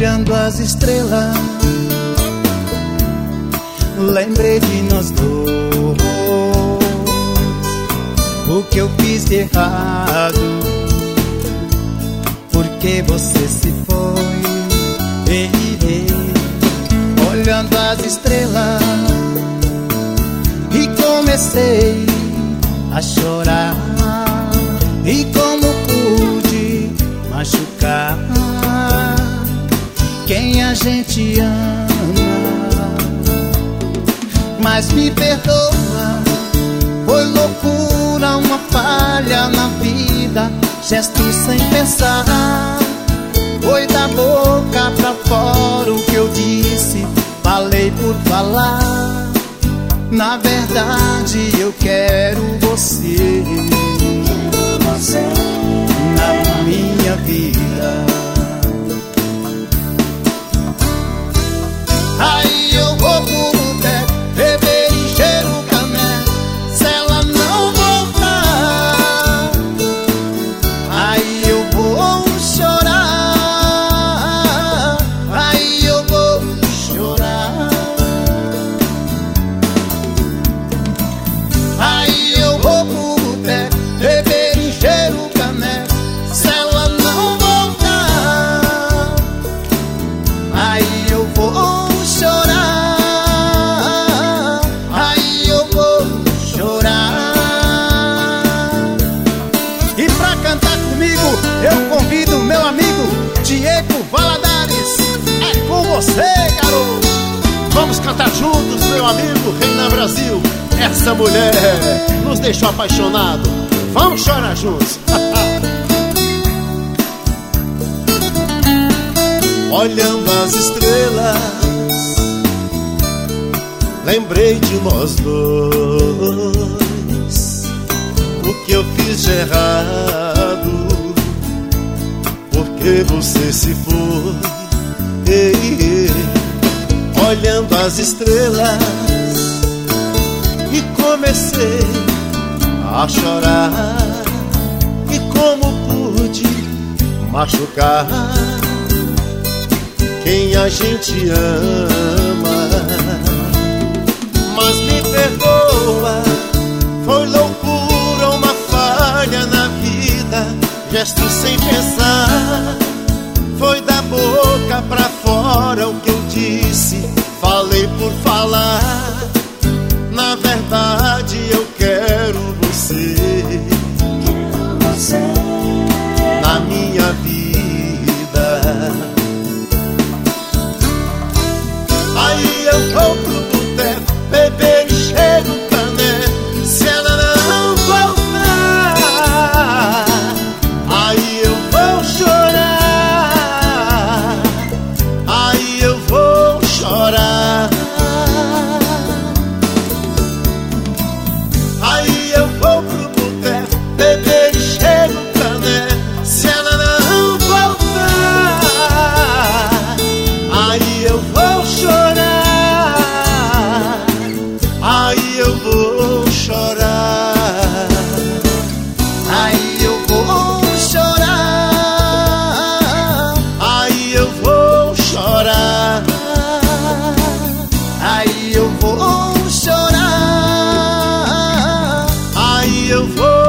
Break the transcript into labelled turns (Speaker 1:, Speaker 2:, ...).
Speaker 1: Olhando as estrelas, lembrei de nós dois. O que eu fiz de errado, porque você se foi. Olhando as estrelas e comecei a chorar. E como pude machucar quem a gente ama? Mas me perdoa, foi loucura, uma falha na vida, gesto sem pensar. Foi da boca pra fora o que eu disse, falei por falar. Na verdade eu quero você, na minha vida. Aí eu vou pro boteco, beber e cheiro cané. Se ela não voltar, aí eu vou chorar. Aí eu vou chorar. Aí eu vou pro boteco, beber e cheiro cané. Se ela não voltar, aí eu vou chorar, aí eu vou chorar. E pra cantar comigo eu convido meu amigo Diego Valadares. É com você, garoto.
Speaker 2: Vamos cantar juntos, meu amigo Reina Brasil. Essa mulher nos deixou apaixonado. Vamos chorar juntos. Olhando as estrelas, lembrei de nós dois. O que eu fiz de errado, porque você se foi. Olhando as estrelas e comecei a chorar. E como pude machucar quem a gente ama? Mas me perdoa, foi loucura, uma falha na vida, gesto sem pensar. Foi da boca pra fora o que eu disse, falei por falar. Na verdade eu quero você, na minha vida. Aí eu vou pro boteco, beber e cheiro cané. Se ela não voltar, aí eu vou chorar, aí eu vou chorar. Aí eu vou pro boteco, beber e cheiro cané. Se ela não voltar, aí eu vou chorar, aí eu vou chorar.
Speaker 1: Aí eu vou chorar,
Speaker 2: Aí eu vou chorar.
Speaker 1: aí eu vou chorar.
Speaker 2: Aí eu vou